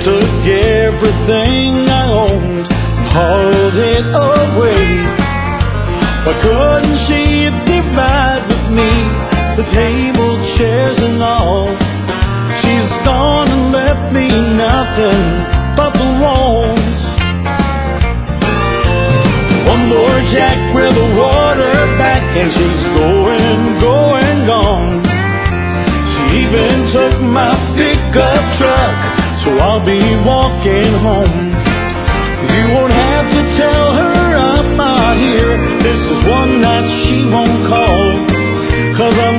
took everything I owned, hauled it away. Why couldn't she divide with me the table, chairs, and all? She's gone and left me nothing but the walls. One more jack with the water back, and she's going, gone. She even took my pickup truck, so I'll be walking home. You won't have to tell her I'm not here. This is one night she won't call